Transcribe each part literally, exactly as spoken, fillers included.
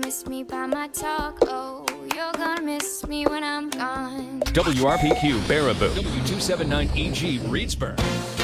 miss me by my talk. Oh, you're gonna miss me when I'm gone. W R P Q Baraboo. W two seventy-nine E G Reedsburg.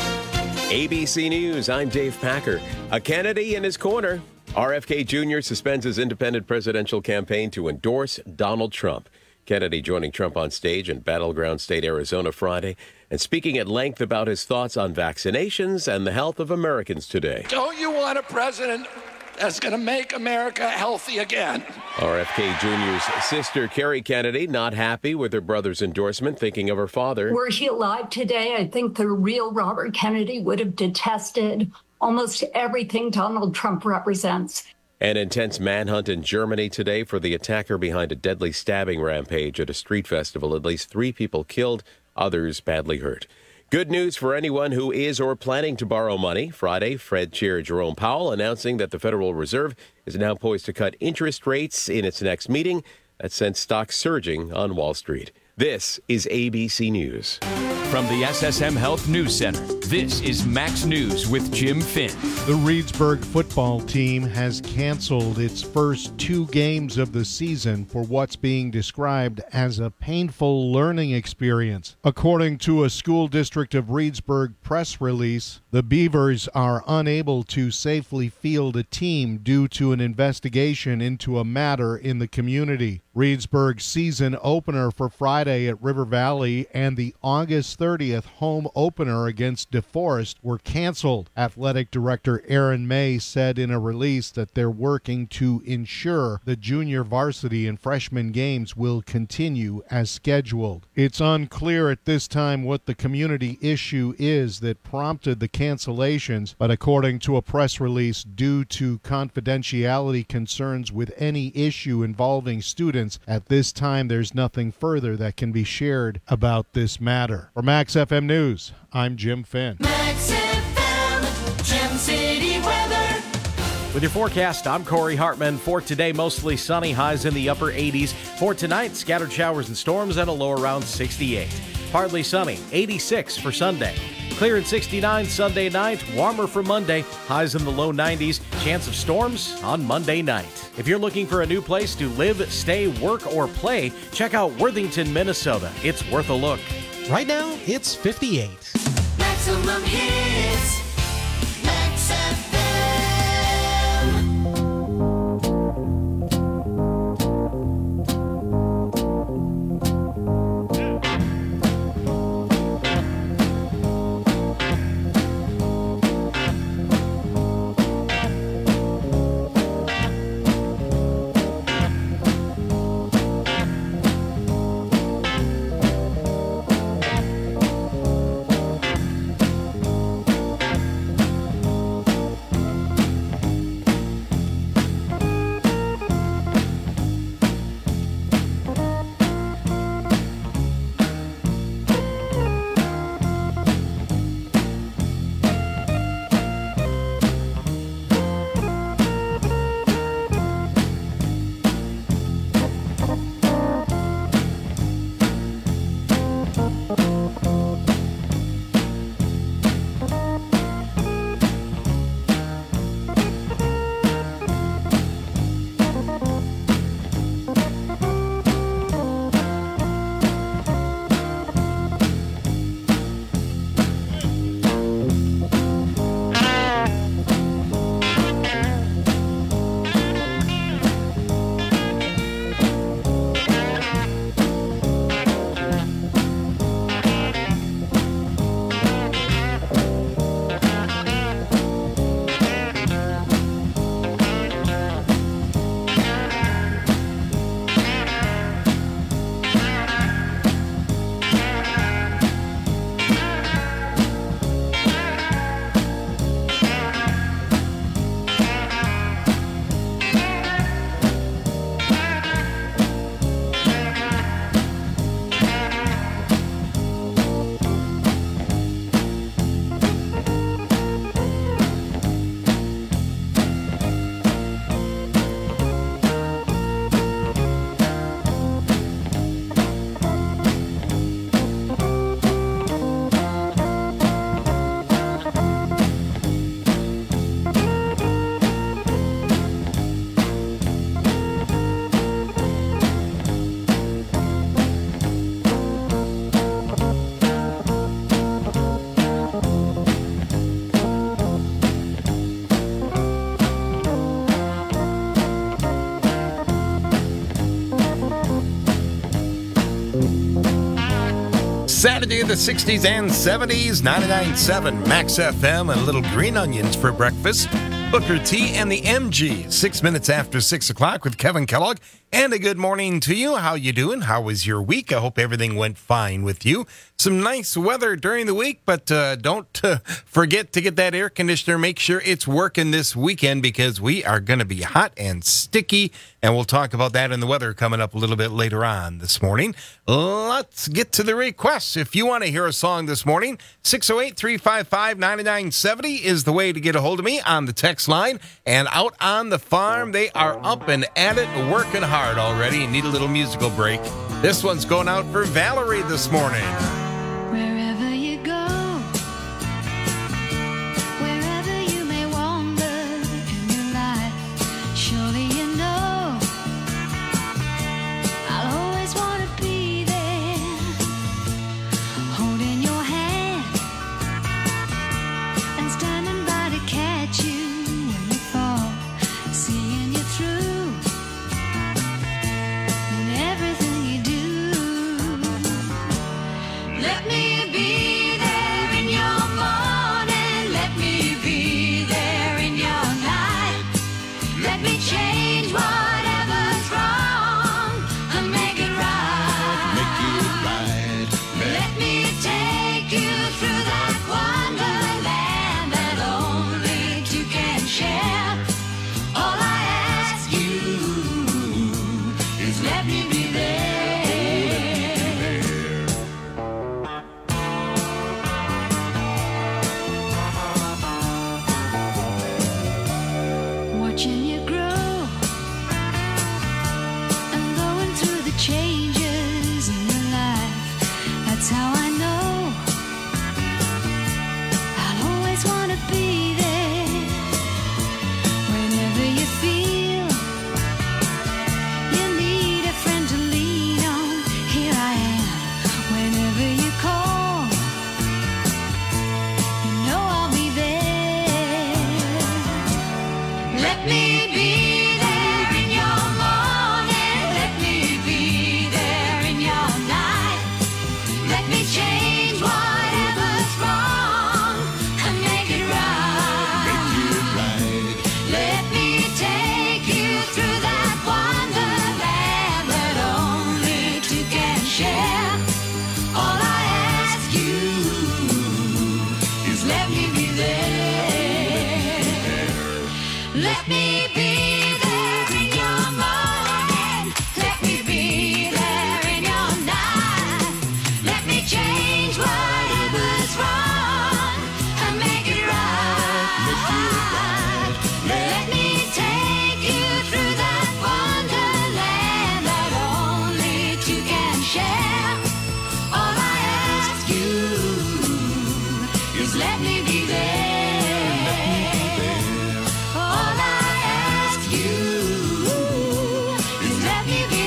A B C News, I'm Dave Packer. A Kennedy in his corner. R F K Junior suspends his independent presidential campaign to endorse Donald Trump. Kennedy joining Trump on stage in Battleground State, Arizona Friday, and speaking at length about his thoughts on vaccinations and the health of Americans today. Don't you want a president that's going to make America healthy again? R F K Junior's sister, Kerry Kennedy, not happy with her brother's endorsement, thinking of her father. Were he alive today, I think the real Robert Kennedy would have detested almost everything Donald Trump represents. An intense manhunt in Germany today for the attacker behind a deadly stabbing rampage at a street festival. At least three people killed, others badly hurt. Good news for anyone who is or planning to borrow money. Friday, Fed Chair Jerome Powell announcing that the Federal Reserve is now poised to cut interest rates in its next meeting. That sent stocks surging on Wall Street. This is A B C News. From the S S M Health News Center, this is Max News with Jim Finn. The Reedsburg football team has canceled its first two games of the season for what's being described as a painful learning experience. According to a school district of Reedsburg press release, the Beavers are unable to safely field a team due to an investigation into a matter in the community. Reedsburg's season opener for Friday at River Valley and the August thirtieth home opener against DeForest were canceled. Athletic Director Aaron May said in a release that they're working to ensure the junior varsity and freshman games will continue as scheduled. It's unclear at this time what the community issue is that prompted the cancellations, but according to a press release, due to confidentiality concerns with any issue involving students, at this time, there's nothing further that can be shared about this matter. For Max F M News, I'm Jim Finn. Max F M, Gem City weather. With your forecast, I'm Corey Hartman. For today, mostly sunny, highs in the upper eighties. For tonight, scattered showers and storms and a low around sixty-eight. Partly sunny, eighty-six for Sunday. Clear at sixty-nine Sunday night, warmer for Monday, highs in the low nineties, chance of storms on Monday night. If you're looking for a new place to live, stay, work, or play, check out Worthington, Minnesota. It's worth a look. Right now, it's fifty-eight. Maximum hits. Max F M. Saturday in the sixties and seventies, ninety-nine point seven Max F M and Little Green Onions for breakfast. Booker T and the M G, six minutes after six o'clock with Kevin Kellogg. And a good morning to you. How you doing? How was your week? I hope everything went fine with you. Some nice weather during the week, but uh, don't uh, forget to get that air conditioner. Make sure it's working this weekend because we are going to be hot and sticky. And we'll talk about that and the weather coming up a little bit later on this morning. Let's get to the requests. If you want to hear a song this morning, six oh eight, three five five, nine nine seven oh is the way to get a hold of me on the text line. And out on the farm, they are up and at it, working hard already. Need a little musical break. This one's going out for Valerie this morning. Wherever you go, wherever you may wander in your life, surely you know I'll always want to be there, holding your hand and standing by to catch you when you fall, seeing you through in everything you do. Let me be there in your morning. Let me be there in your night. Let me change whatever's wrong and make it right. Make it right. Let me take you through that wonderland that only two can share. All I ask you is let me be there. Watching you grow and going through the changes in your life. That's how I know I'll always want to be there. Whenever you feel you need a friend to lean on, here I am. Whenever you call, you know I'll be there. Let me be there in your morning. Let me be there in your night. Let me change whatever's wrong and make it right. Let me take you through that wonderland that only two can share. All I ask you is let me be there. Let me be there in your morning. Let me be there in your night. Let me change whatever's wrong and make it right. Let me take you through that wonderland that only two can share. All I ask you is let me be there. All I ask you is let me be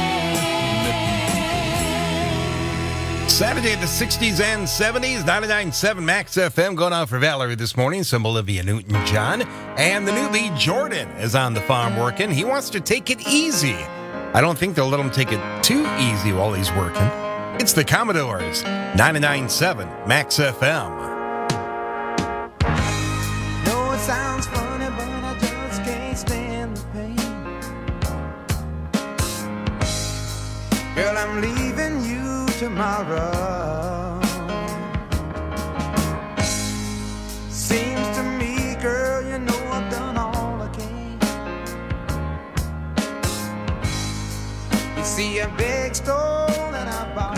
there. Saturday in the sixties and seventies, ninety-nine point seven Max F M going out for Valerie this morning. Some Olivia Newton-John. And the newbie Jordan is on the farm working. He wants to take it easy. I don't think they'll let him take it too easy while he's working. It's the Commodores, ninety-nine point seven Max F M. know it sounds funny, but I just can't stand the pain. Girl, I'm leaving you tomorrow. Seems to me, girl, you know I've done all I can. You see a big store and I borrowed.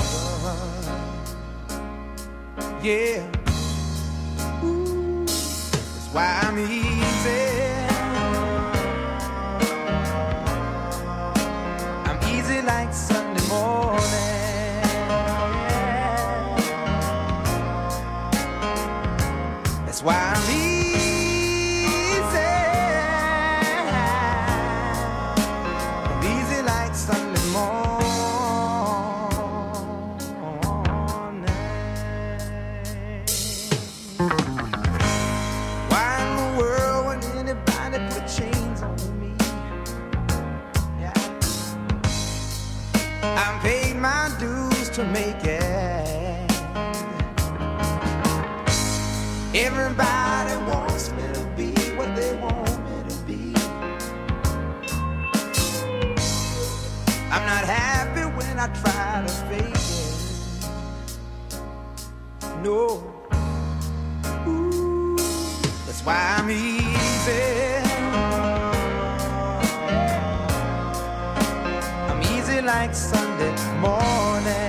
Yeah. Ooh, that's why I'm easy. I'm easy like Sunday morning. That's why I'm easy. I'm easy like Sunday morning. Why in the world would anybody put chains on me? Yeah. I paid my dues to make it. I'm not happy when I try to fake it. No. Ooh, that's why I'm easy. I'm easy like Sunday morning.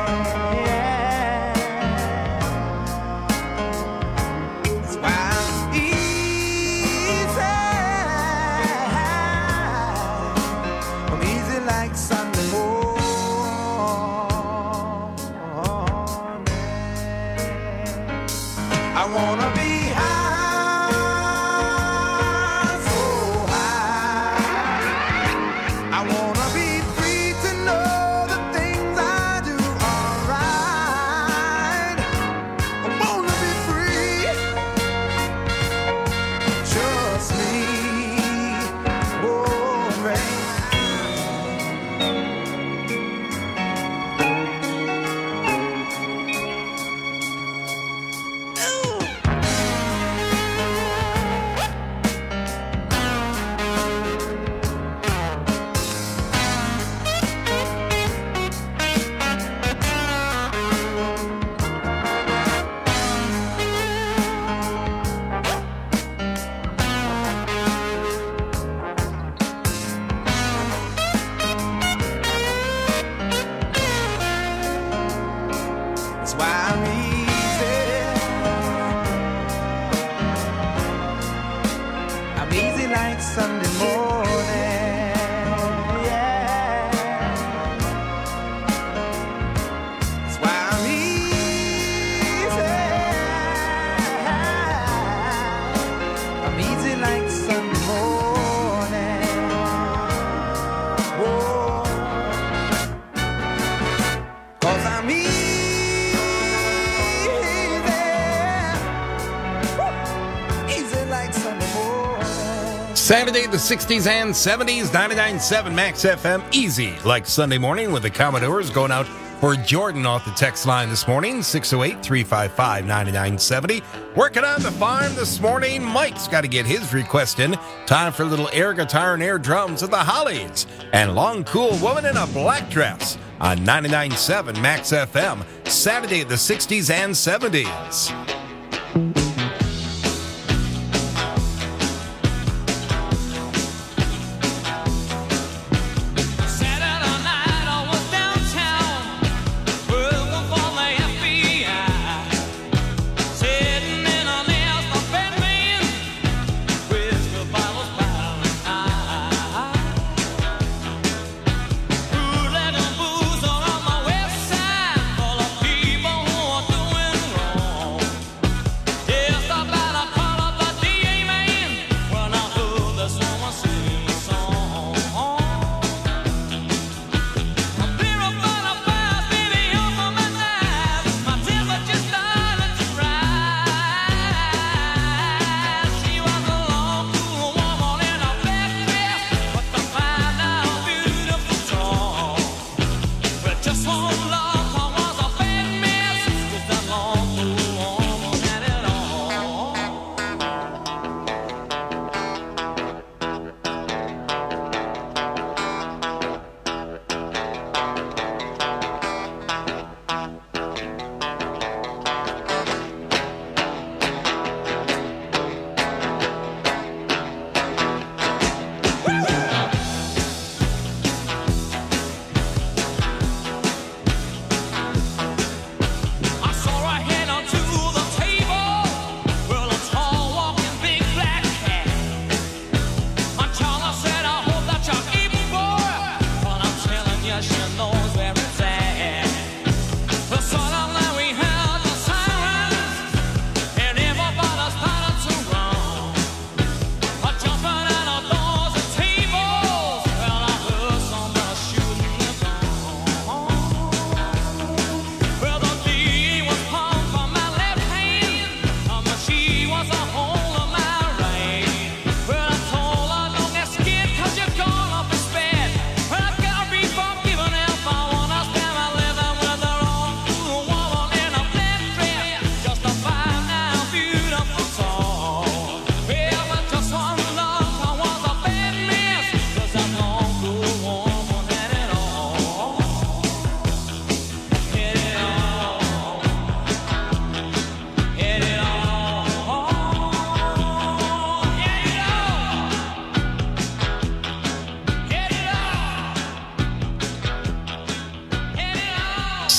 I wanna be high, so high. I wanna be free to know the things I do are right. I wanna be free, trust me, oh, baby. That's why I'm easy. I'm easy like Sunday morning. Yeah. That's why I'm easy. I'm easy like Sunday morning. Whoa. 'Cause I'm easy. Saturday, the sixties and seventies, ninety-nine point seven Max F M. Easy like Sunday morning with the Commodores going out for Jordan off the text line this morning, six oh eight, three five five, nine nine seven oh. Working on the farm this morning, Mike's got to get his request in. Time for a little air guitar and air drums at the Hollies. And Long Cool Woman in a Black Dress on ninety-nine point seven Max F M. Saturday, the sixties and seventies. Yeah.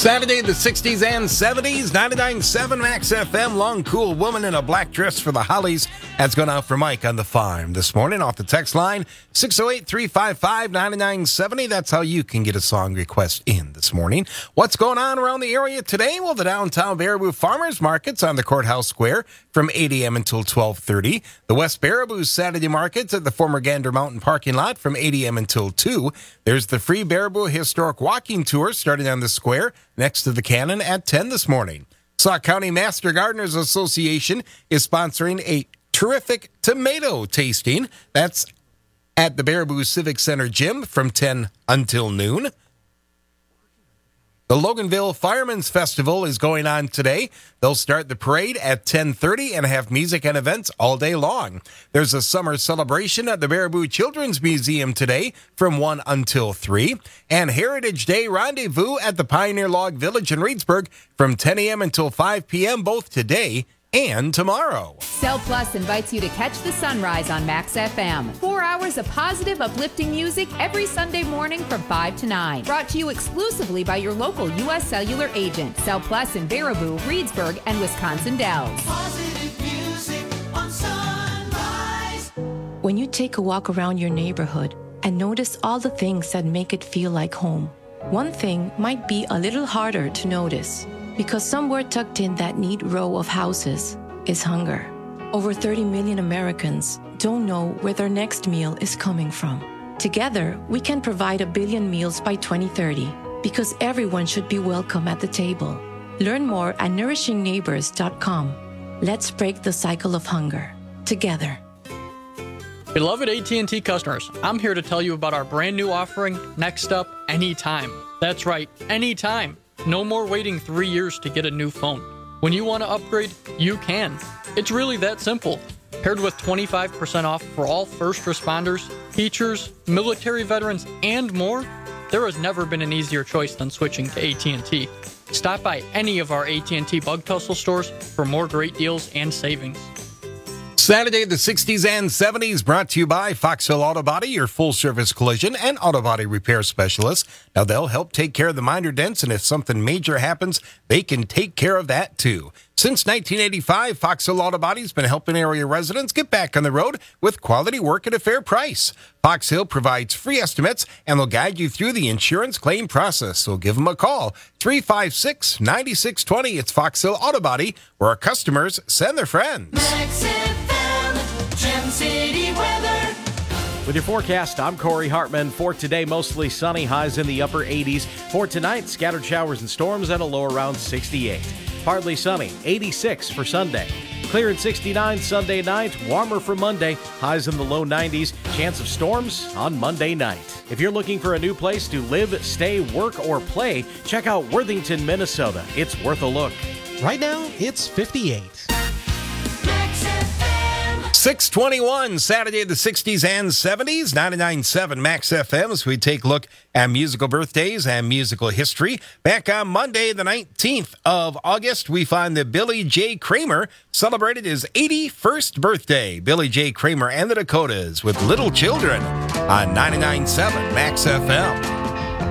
Saturday, the sixties and seventies, ninety-nine point seven Max F M. Long, cool woman in a black dress for the Hollies. That's going out for Mike on the farm this morning off the text line, six oh eight, three five five, nine nine seven oh. That's how you can get a song request in this morning. What's going on around the area today? Well, the downtown Baraboo Farmers Market's on the Courthouse Square from eight a.m. until twelve thirty. The West Baraboo Saturday Market's at the former Gander Mountain parking lot from eight a.m. until two. There's the free Baraboo Historic Walking Tour starting on the square next to the Cannon at ten this morning. Sauk County Master Gardeners Association is sponsoring a terrific tomato tasting. That's at the Baraboo Civic Center Gym from ten until noon. The Loganville Firemen's Festival is going on today. They'll start the parade at ten thirty and have music and events all day long. There's a summer celebration at the Baraboo Children's Museum today from one until three. And Heritage Day Rendezvous at the Pioneer Log Village in Reedsburg from ten a.m. until five p.m. both today and tomorrow. Cell Plus invites you to catch the sunrise on Max F M. Four hours of positive, uplifting music every Sunday morning from five to nine. Brought to you exclusively by your local U S Cellular agent. Cell Plus in Baraboo, Reedsburg, and Wisconsin Dells. Positive music on Sunrise. When you take a walk around your neighborhood and notice all the things that make it feel like home, one thing might be a little harder to notice. Because somewhere tucked in that neat row of houses is hunger. Over thirty million Americans don't know where their next meal is coming from. Together, we can provide a billion meals by twenty thirty, because everyone should be welcome at the table. Learn more at nourishing neighbors dot com. Let's break the cycle of hunger. Together. Beloved A T and T customers, I'm here to tell you about our brand new offering, Next Up Anytime. That's right, anytime. No more waiting three years to get a new phone. When you want to upgrade, you can. It's really that simple. Paired with twenty-five percent off for all first responders, teachers, military veterans, and more, there has never been an easier choice than switching to A T and T. Stop by any of our A T and T Bug Tussle stores for more great deals and savings. Saturday, the sixties and seventies, brought to you by Fox Hill Auto Body, your full-service collision and auto body repair specialist. Now, they'll help take care of the minor dents, and if something major happens, they can take care of that, too. Since nineteen eighty-five, Fox Hill Auto Body's been helping area residents get back on the road with quality work at a fair price. Fox Hill provides free estimates, and they'll guide you through the insurance claim process. So give them a call, three five six, nine six two zero. It's Fox Hill Auto Body, where our customers send their friends. Max F M, Gem City weather. With your forecast, I'm Corey Hartman. For today, mostly sunny, highs in the upper eighties. For tonight, scattered showers and storms at a low around sixty-eight. Partly sunny, eighty-six for Sunday. Clear at sixty-nine Sunday night, warmer for Monday, highs in the low nineties. Chance of storms on Monday night. If you're looking for a new place to live, stay, work, or play, check out Worthington, Minnesota. It's worth a look. Right now, it's fifty-eight. six twenty-one, Saturday, the sixties and seventies, ninety-nine point seven Max F M, as we take a look at musical birthdays and musical history. Back on Monday, the nineteenth of August, we find that Billy J. Kramer celebrated his eighty-first birthday. Billy J. Kramer and the Dakotas with Little Children on ninety-nine point seven Max F M.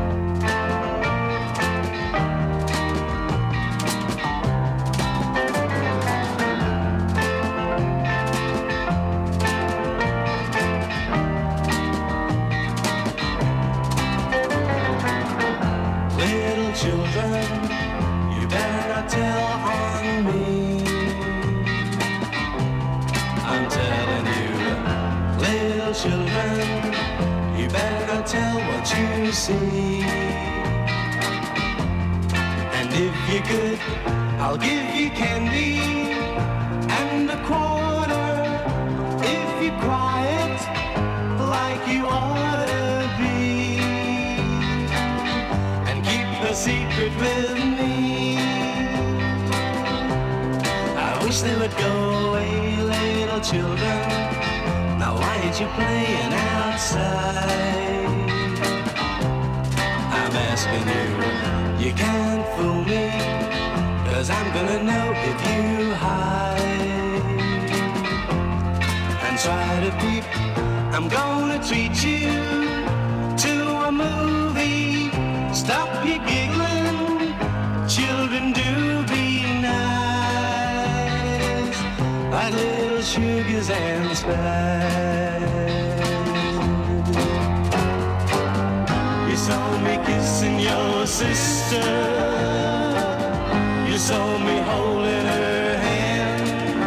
And if you could, I'll give you candy and a quarter if you quiet like you ought to be, and keep the secret with me. I wish they would go away, little children. Now why ain't you playing outside? I'm asking you, you can't fool me, 'cause I'm gonna know if you hide and try to peep. I'm gonna treat you to a movie. Stop your giggling cities and skies. You saw me kissing your sister. You saw me holding her hand.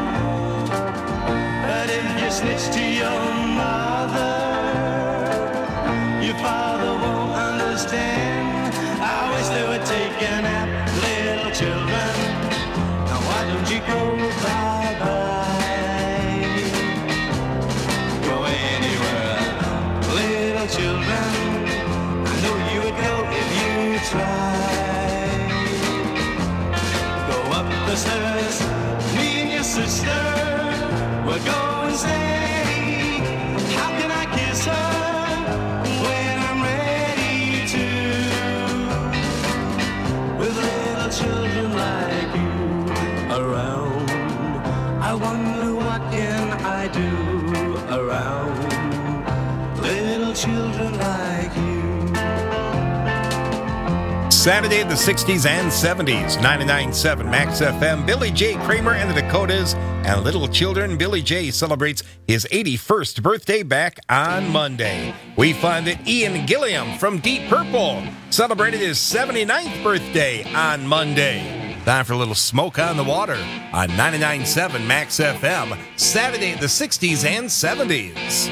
But if you snitch to your mother, your father won't understand. I wish they would take a nap, little children. Now why don't you go bye-bye? Go anywhere, little children. I know you would go if you tried. Go up the stairs, me and your sister. We'll go and say, how can I kiss her when I'm ready to? With little children like you around, I wonder what can I do around little children like you. Saturday, the sixties and seventies, ninety-nine point seven Max F M. Billy J. Kramer and the Dakotas and Little Children. Billy J. celebrates his eighty-first birthday back on Monday. We find that Ian Gilliam from Deep Purple celebrated his seventy-ninth birthday on Monday. Time for a little Smoke on the Water on ninety-nine point seven Max F M. Saturday, the sixties and seventies.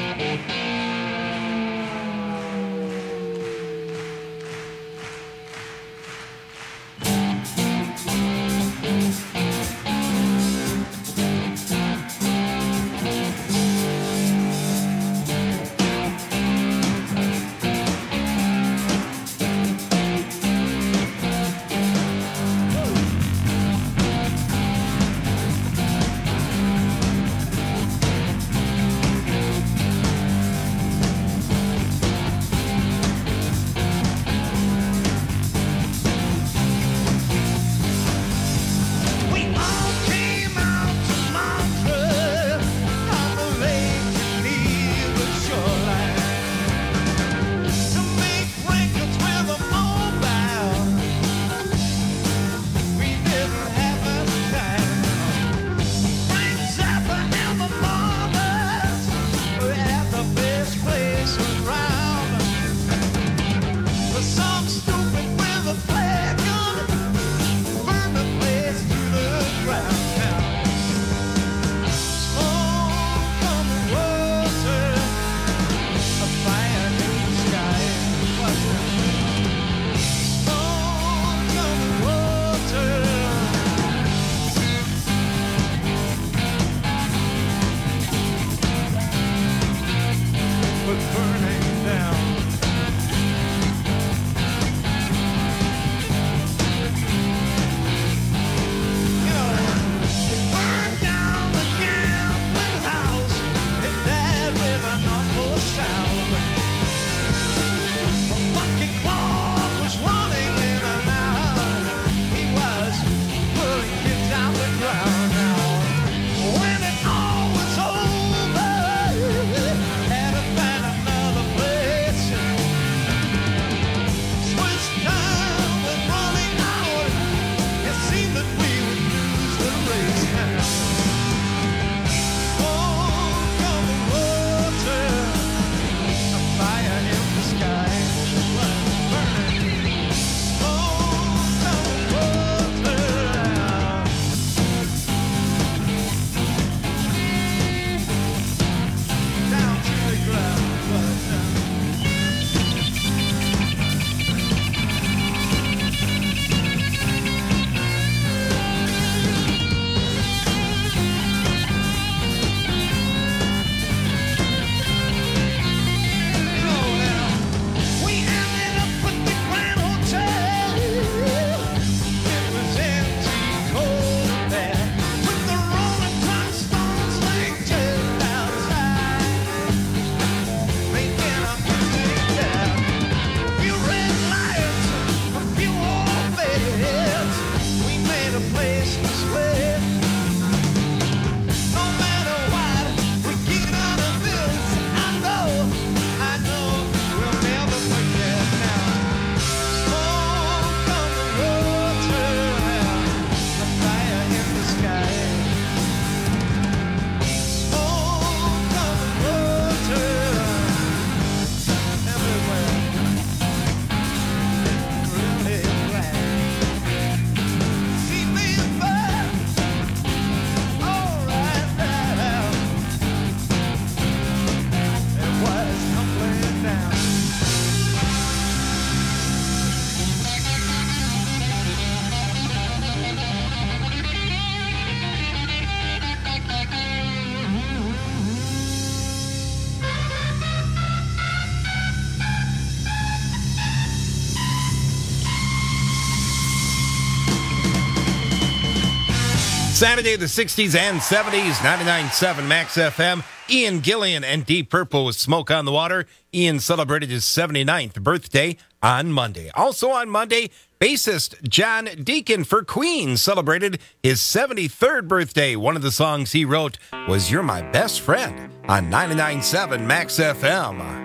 Saturday, the sixties and seventies, ninety-nine point seven Max F M. Ian Gillian and Deep Purple with Smoke on the Water. Ian celebrated his seventy-ninth birthday on Monday. Also on Monday, bassist John Deacon for Queen celebrated his seventy-third birthday. One of the songs he wrote was You're My Best Friend on ninety-nine point seven Max F M.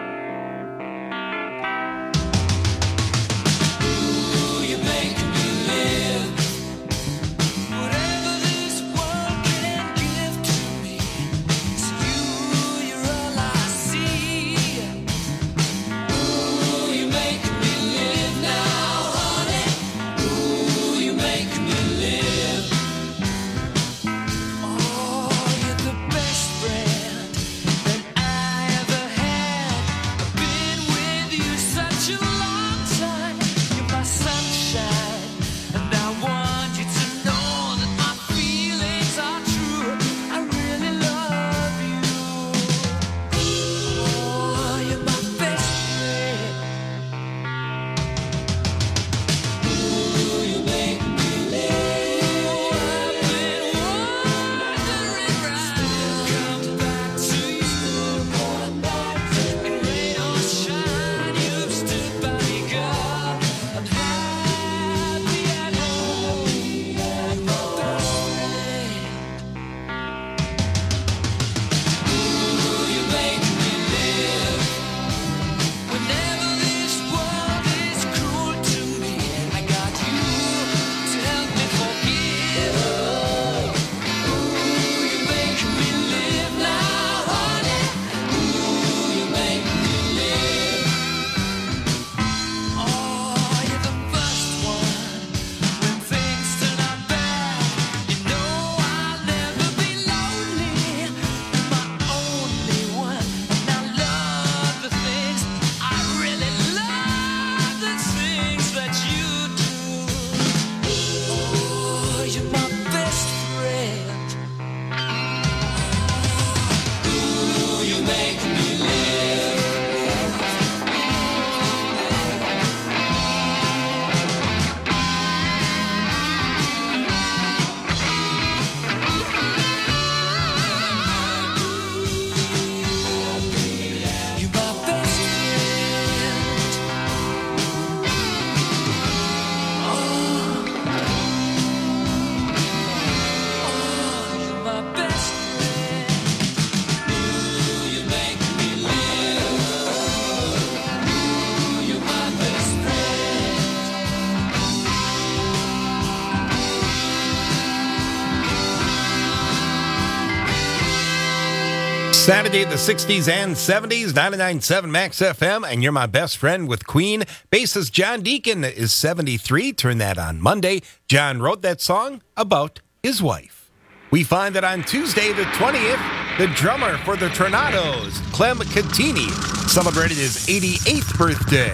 Saturday, the sixties and seventies, ninety-nine point seven Max F M, and You're My Best Friend with Queen. Bassist John Deacon is seventy-three. Turn that on Monday. John wrote that song about his wife. We find that on Tuesday, the twentieth, the drummer for the Tornadoes, Clem Catini, celebrated his eighty-eighth birthday.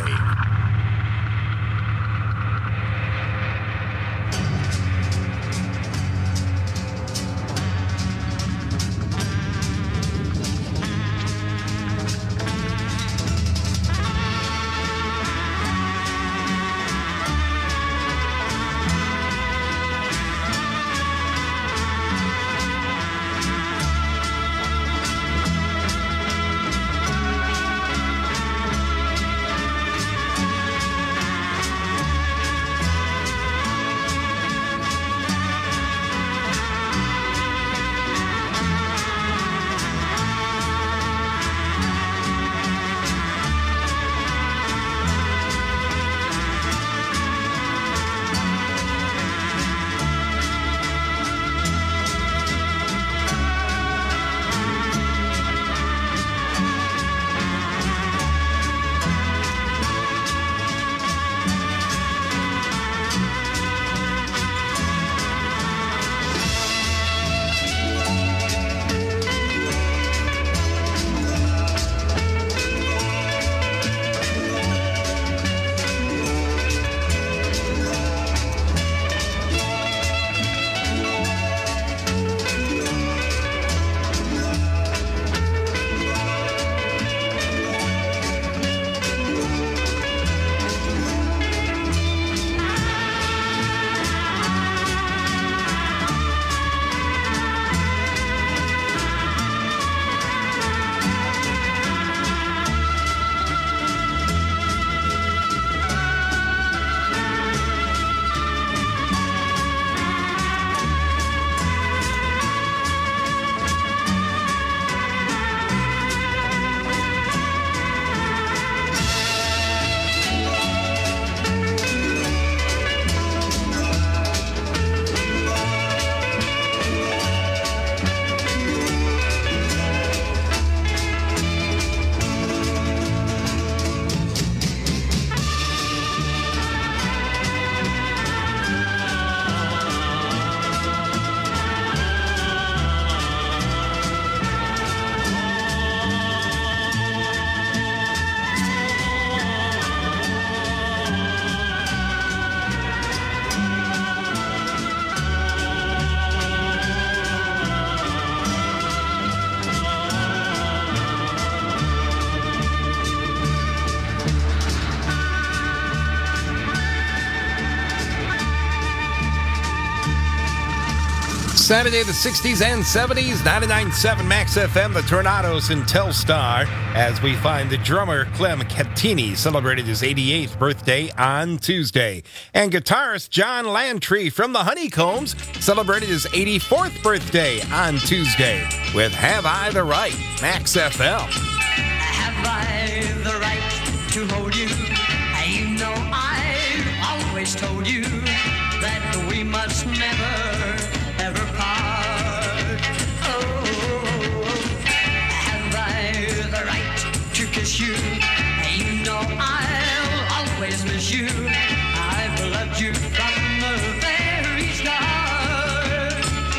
Saturday, the sixties and seventies, ninety-nine point seven Max F M, the Tornadoes in Telstar, as we find the drummer Clem Cattini celebrated his eighty-eighth birthday on Tuesday. And guitarist John Lantry from the Honeycombs celebrated his eighty-fourth birthday on Tuesday with Have I the Right, Max F M. Have I the right to hold you? You know I've always told you that we must never, ever part. Oh, have I the right to kiss you? You know I'll always miss you. I've loved you from the very start.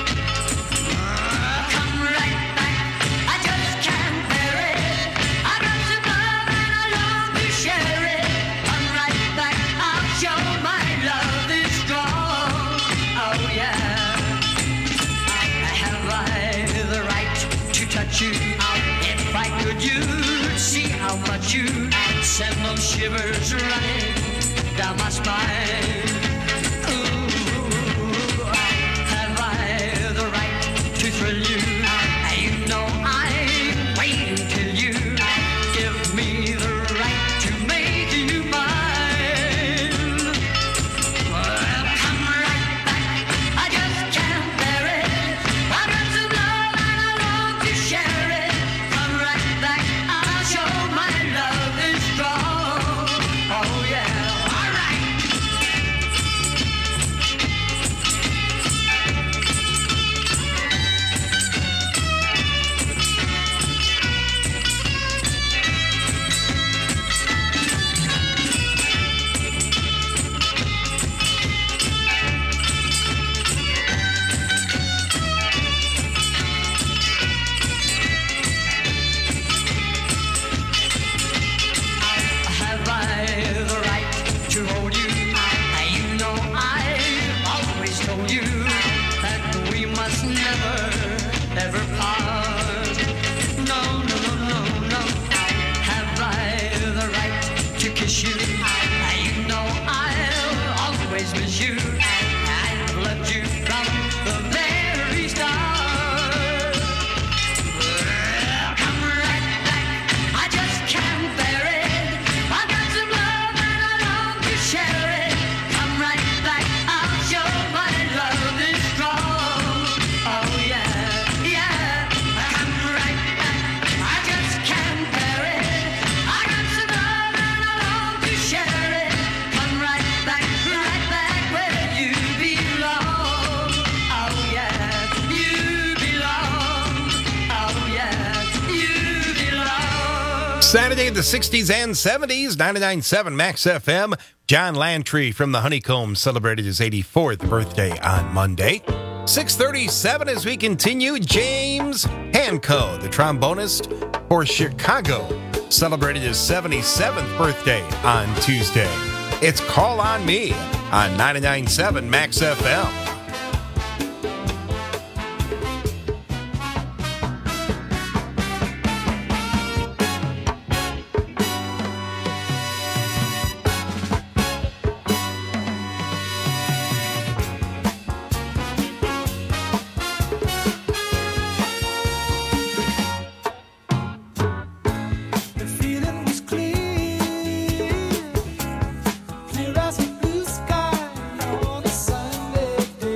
Come right back, I just can't bear it. I got some love and I long to share it. Come right back, I'll show my love is strong. Oh yeah. Have I the right to touch you? If I could, you'd see how much you send those shivers running down my spine. Ooh, have I the right to thrill you? You know I'm waiting till you give me the right to make you mine. Well, come right back, I just can't bear it. I got some love and I long to share it. Come right back, I'll show my love is strong. Oh yeah, all right. Have I the right to hold you? You know I've always told you that we must never, ever part. No, no, no, no, no. Have I the right to kiss you? You know I'll always miss you. I've loved you from the very start. Come right back, I just can't bear it. I got some love and I long to share it. Come right back, I'll show my love is strong. Oh yeah, yeah. Come right back, I just can't bear it. I got some love and I long to share it. Come right back, right back where you belong. Oh yeah, you belong. Oh yeah, you belong. Saturday, the sixties and seventies, ninety-nine point seven Max F M. John Lantry from the Honeycombs celebrated his eighty-fourth birthday on Monday. six thirty-seven as we continue. James Hanco, the trombonist for Chicago, celebrated his seventy-seventh birthday on Tuesday. It's Call on Me on ninety-nine point seven Max F M. The feeling was clear, clear as a blue sky on a Sunday day.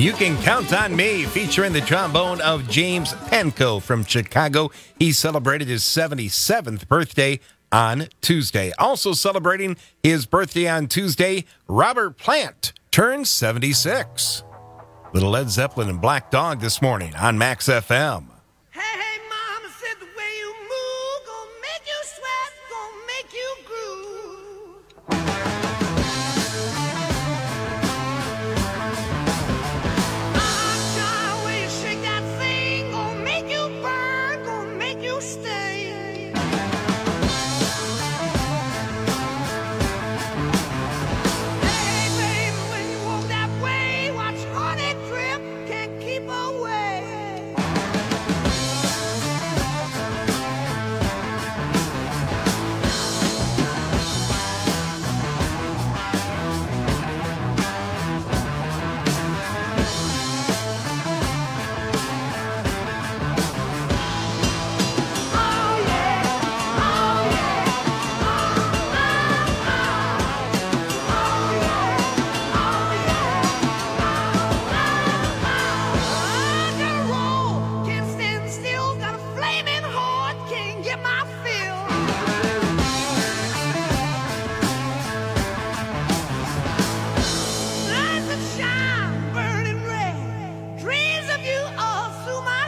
You Can Count on Me, featuring the trombone of James Pankow from Chicago. He celebrated his seventy-seventh birthday on Tuesday. Also celebrating his birthday on Tuesday, Robert Plant turns seventy-six. Little Led Zeppelin and Black Dog this morning on Max F M. Hey, hey, mama said the way you move gonna make you sweat, gonna make you groove. Ah, the way you shake that thing gonna make you burn, gonna make you stay. Hey, baby, when you walk that way, watch honey drip, can't keep away. Can't stand still, got a flaming heart, can't get my fill. Lights that shine, burning red, dreams of you all through my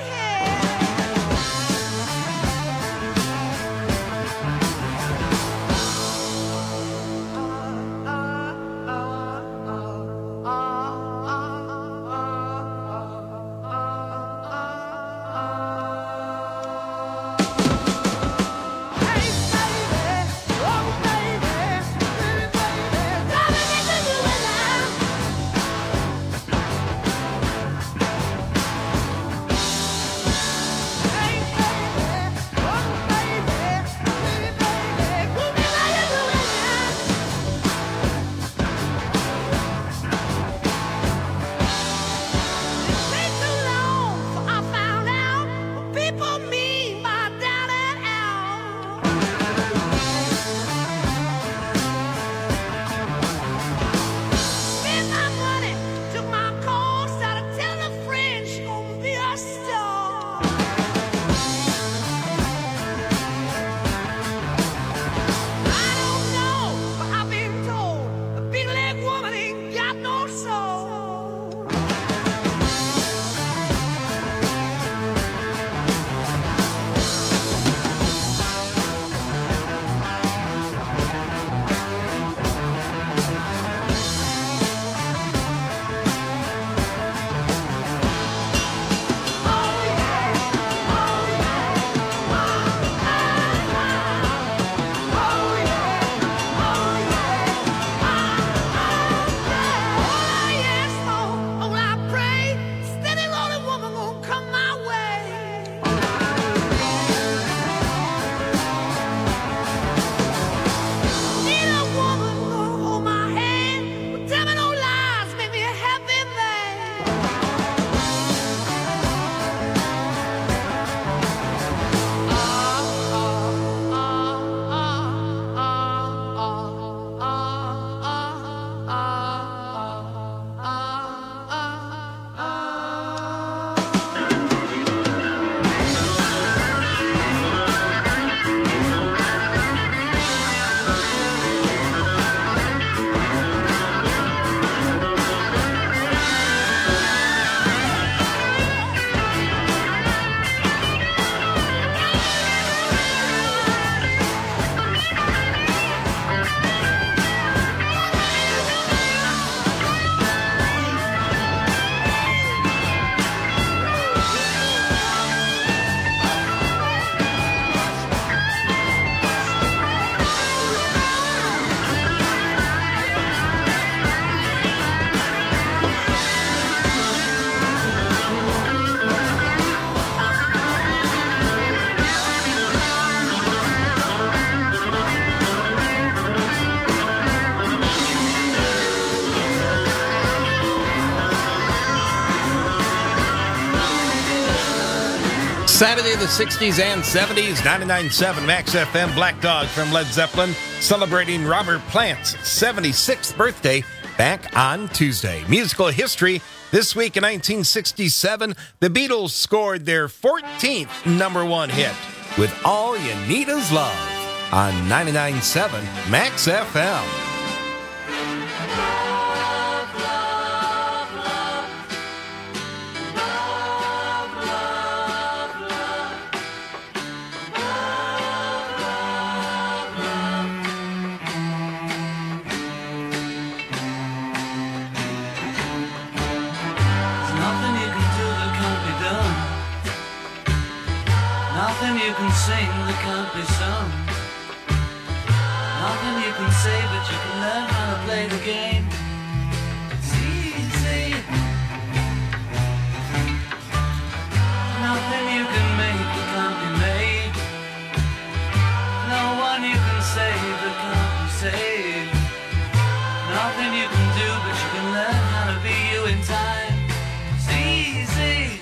people mean by down and out. Spent my money, took my call, started telling a friend she gonna be a star. I don't know, but I've been told a big leg woman ain't got no soul. Oh, yes, Lord, oh, I pray, steady lonely woman gonna come my way. Need a woman gonna hold my hand, but tell me no lies, make me a happy man. Saturday, the sixties and seventies, ninety-nine point seven Max F M. Black Dog from Led Zeppelin, celebrating Robert Plant's seventy-sixth birthday back on Tuesday. Musical history. This week in nineteen sixty-seven, the Beatles scored their fourteenth number one hit with All You Need Is Love on ninety-nine point seven Max F M. Nothing you can sing that can't be sung. Nothing you can say, but you can learn how to play the game. It's easy. Nothing you can make that can't be made. No one you can save that can't be saved. Nothing you can do, but you can learn how to be you in time. It's easy.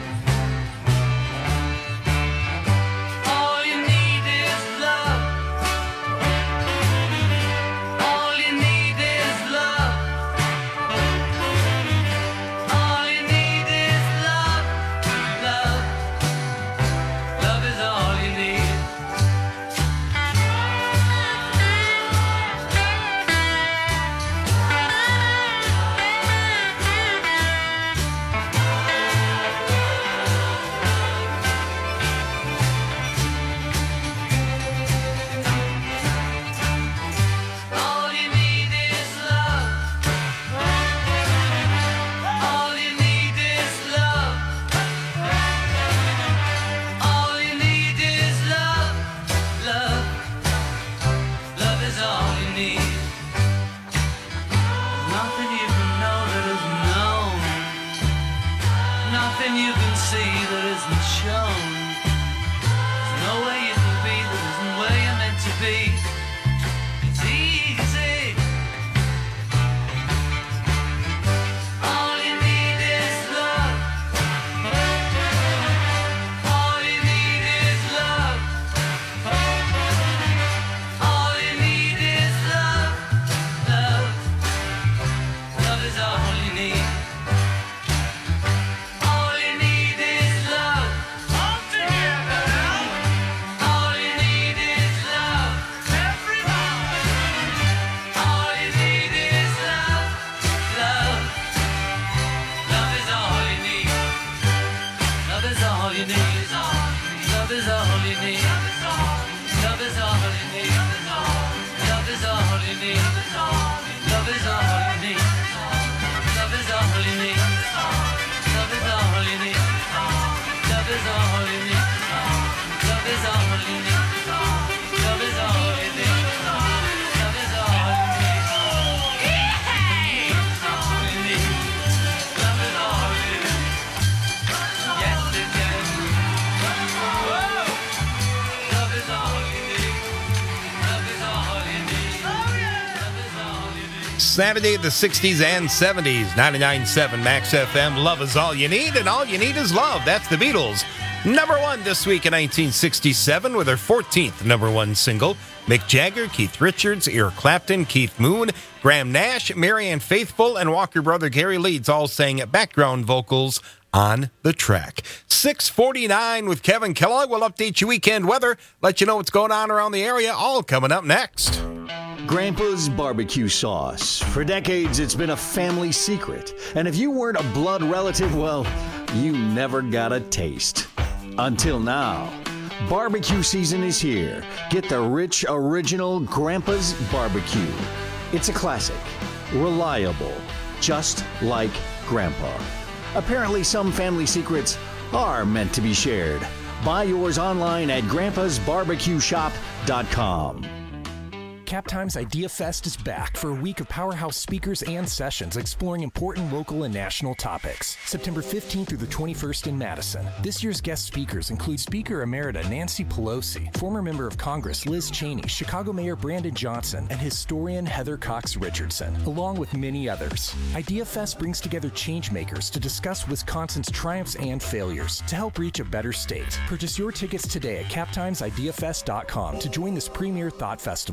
Saturday, the sixties and seventies, ninety-nine point seven Max F M. Love is all you need, and all you need is love. That's the Beatles. Number one this week in nineteen sixty-seven with their fourteenth number one single. Mick Jagger, Keith Richards, Eric Clapton, Keith Moon, Graham Nash, Marianne Faithfull, and Walker brother Gary Leeds all sang background vocals on the track. six forty-nine with Kevin Kellogg. We'll update your weekend weather, let you know what's going on around the area, all coming up next. Grandpa's barbecue sauce. For decades, it's been a family secret. And if you weren't a blood relative, well, you never got a taste. Until now. Barbecue season is here. Get the rich, original Grandpa's barbecue. It's a classic. Reliable. Just like Grandpa. Apparently, some family secrets are meant to be shared. Buy yours online at grandpas barbecue shop dot com. Captime's Idea Fest is back for a week of powerhouse speakers and sessions exploring important local and national topics. September fifteenth through the twenty-first in Madison. This year's guest speakers include Speaker Emerita Nancy Pelosi, former member of Congress Liz Cheney, Chicago Mayor Brandon Johnson, and historian Heather Cox Richardson, along with many others. Idea Fest brings together changemakers to discuss Wisconsin's triumphs and failures to help reach a better state. Purchase your tickets today at captimes idea fest dot com to join this premier thought festival.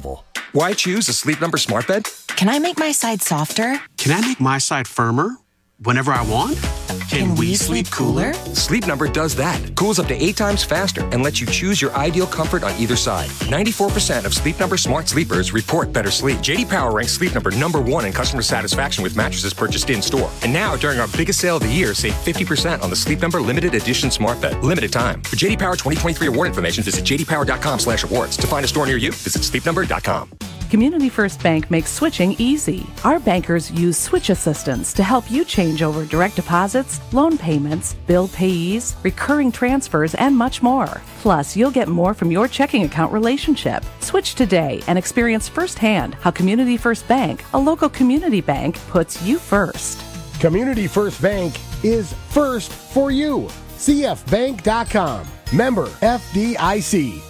Why choose a Sleep Number smart bed? Can I make my side softer? Can I make my side firmer whenever I want? Can, Can we sleep cooler? Sleep Number does that. Cools up to eight times faster and lets you choose your ideal comfort on either side. ninety-four percent of Sleep Number smart sleepers report better sleep. J D Power ranks Sleep Number number one in customer satisfaction with mattresses purchased in-store. And now, during our biggest sale of the year, save fifty percent on the Sleep Number limited edition smart bed. Limited time. For J D Power twenty twenty-three award information, visit j d power dot com slash awards. To find a store near you, visit sleep number dot com. Community First Bank makes switching easy. Our bankers use switch assistance to help you change over direct deposits, loan payments, bill payees, recurring transfers, and much more. Plus, you'll get more from your checking account relationship. Switch today and experience firsthand how Community First Bank, a local community bank, puts you first. Community First Bank is first for you. c f bank dot com. Member F D I C.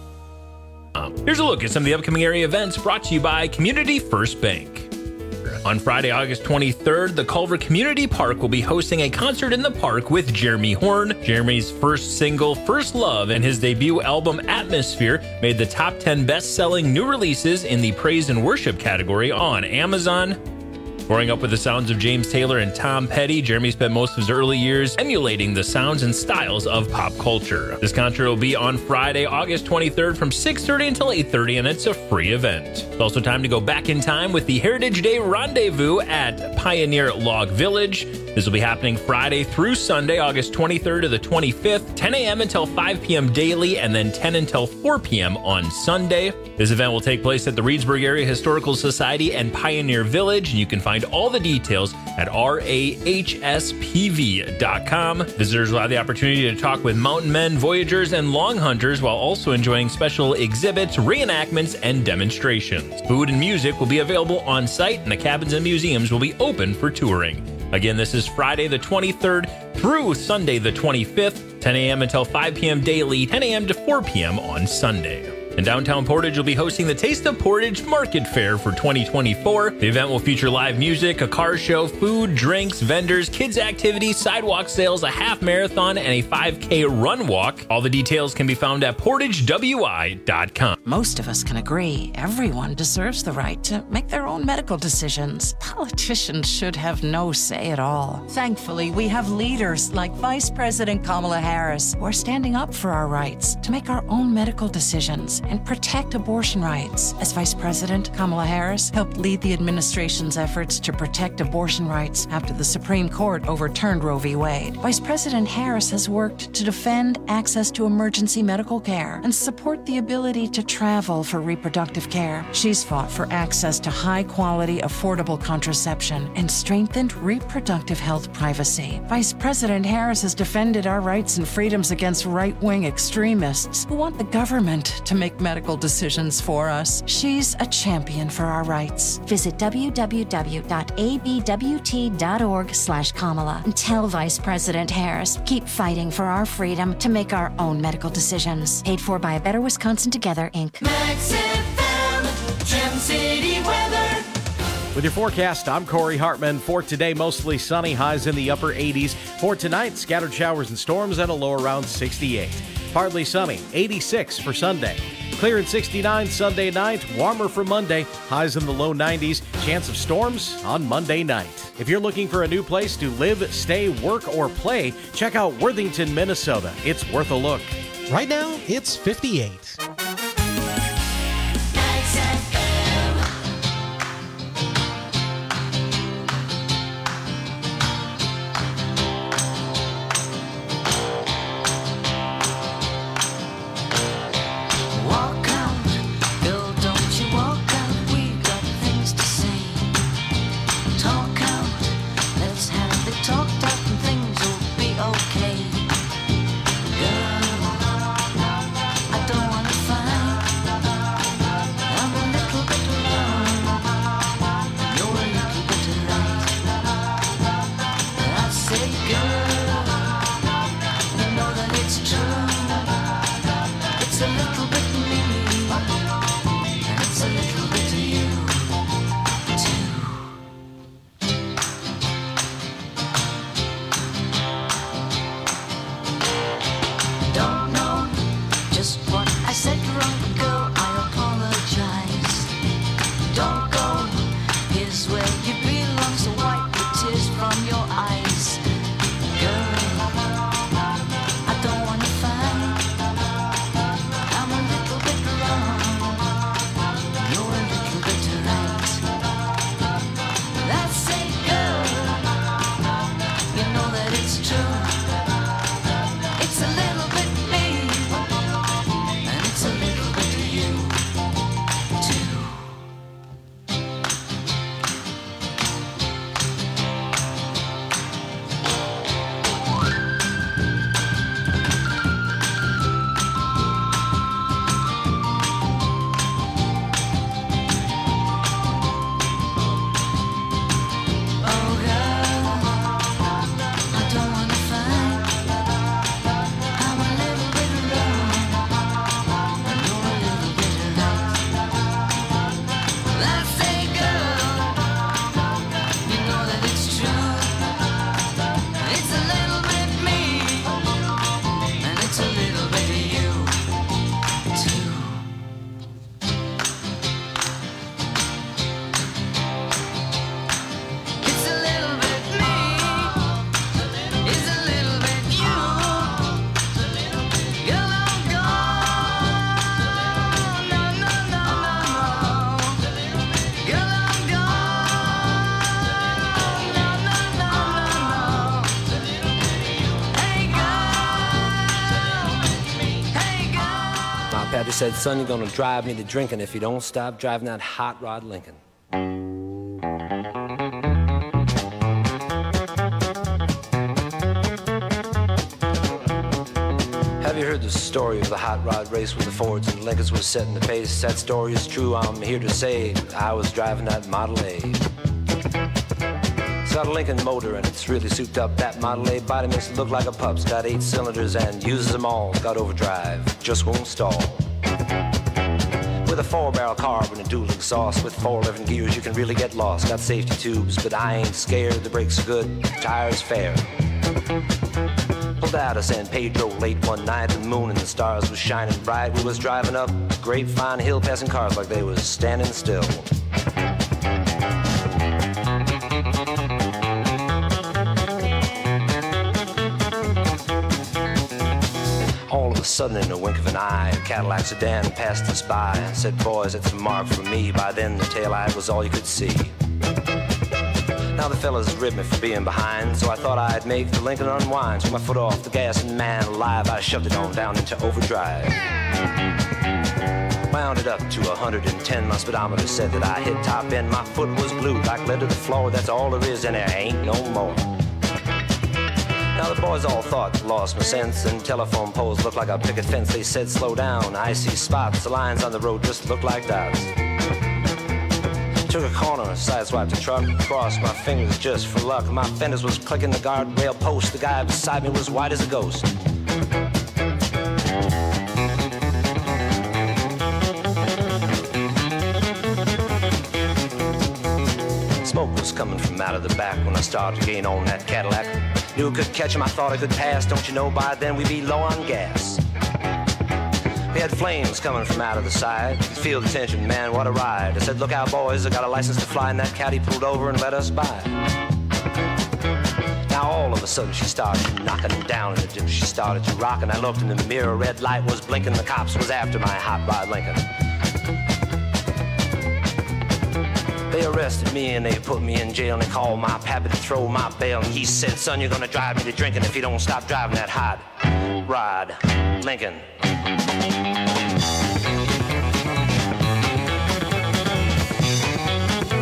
Here's a look at some of the upcoming area events brought to you by Community First Bank. On Friday, August twenty-third, the Culver Community Park will be hosting a concert in the park with Jeremy Horn. Jeremy's first single, First Love, and his debut album, Atmosphere, made the top ten best-selling new releases in the Praise and Worship category on Amazon. Growing up with the sounds of James Taylor and Tom Petty, Jeremy spent most of his early years emulating the sounds and styles of pop culture. This concert will be on Friday, August twenty-third from six thirty until eight thirty, and it's a free event. It's also time to go back in time with the Heritage Day Rendezvous at Pioneer Log Village. This will be happening Friday through Sunday, August twenty-third to the twenty-fifth, ten a.m. until five p.m. daily, and then ten until four p.m. on Sunday. This event will take place at the Reedsburg Area Historical Society and Pioneer Village, and you can find all the details at r a h s p v dot com. Visitors will have the opportunity to talk with mountain men, voyagers, and long hunters while also enjoying special exhibits, reenactments, and demonstrations. Food and music will be available on site, and the cabins and museums will be open for touring. Again, this is Friday the twenty-third through Sunday the twenty-fifth, ten a.m. until five p.m. daily, ten a.m. to four p.m. on Sunday. And downtown Portage will be hosting the Taste of Portage Market Fair for twenty twenty-four. The event will feature live music, a car show, food, drinks, vendors, kids activities, sidewalk sales, a half marathon, and a five K run walk. All the details can be found at portage w i dot com. Most of us can agree everyone deserves the right to make their own medical decisions. Politicians should have no say at all. Thankfully, we have leaders like Vice President Kamala Harris who are standing up for our rights to make our own medical decisions and protect abortion rights. As Vice President, Kamala Harris helped lead the administration's efforts to protect abortion rights after the Supreme Court overturned Roe v. Wade. Vice President Harris has worked to defend access to emergency medical care and support the ability to travel for reproductive care. She's fought for access to high-quality, affordable contraception and strengthened reproductive health privacy. Vice President Harris has defended our rights and freedoms against right-wing extremists who want the government to make medical decisions for us. She's a champion for our rights. Visit w w w dot a b w t dot org slash Kamala and tell Vice President Harris, keep fighting for our freedom to make our own medical decisions. Paid for by A Better Wisconsin Together, Incorporated. Max F M, Gem City weather. With your forecast, I'm Corey Hartman. For today, mostly sunny, highs in the upper eighties. For tonight, scattered showers and storms and a low around sixty-eight. Partly sunny, eighty-six for Sunday. Clear at sixty-nine Sunday night, warmer for Monday, highs in the low nineties, chance of storms on Monday night. If you're looking for a new place to live, stay, work, or play, check out Worthington, Minnesota. It's worth a look. Right now, it's fifty-eight. I don't wanna fight. Pappy said, son, you're gonna drive me to drinking if you don't stop driving that hot rod Lincoln. Have you heard the story of the hot rod race where the Fords and Lincolns were setting the pace? That story is true, I'm here to say I was driving that Model A. It's got a Lincoln motor and it's really souped up. That Model A body makes it look like a pup's. Got eight cylinders and uses them all. It's got overdrive, just won't stall. With a four-barrel carb and a dual exhaust with four eleven gears, you can really get lost. Got safety tubes, but I ain't scared. The brakes are good, tires fair. Pulled out of San Pedro late one night. The moon and the stars was shining bright. We was driving up Grapevine Hill, passing cars like they was standing still. All of a sudden, in a wink of an eye, a Cadillac sedan passed us by. Said, boys, that's a mark for me. By then, the taillight was all you could see. Now the fellas ribbed me for being behind, so I thought I'd make the Lincoln unwind. Took my foot off the gas and man alive, I shoved it on down into overdrive. Wound it up to one hundred ten, my speedometer said that I hit top end. My foot was glued like lead to the floor, that's all there is and there ain't no more. Now the boys all thought I lost my sense, and telephone poles looked like a picket fence. They said slow down, I see spots, the lines on the road just look like dots. Took a corner, sideswiped the truck, crossed my fingers just for luck. My fenders was clicking the guardrail post, the guy beside me was white as a ghost. Smoke was coming from out of the back when I started to gain on that Cadillac. Knew I could catch him, I thought I could pass. Don't you know by then we'd be low on gas. We had flames coming from out of the side. You could feel the tension, man, what a ride. I said, look out, boys, I got a license to fly. And that caddy pulled over and let us by. Now all of a sudden she started knocking down in the dim. She started to rock and I looked in the mirror. Red light was blinking, the cops was after my hot rod Lincoln. They arrested me and they put me in jail and they called my pappy to throw my bail. And he said, son, you're gonna drive me to drinking if you don't stop driving that hot rod Lincoln.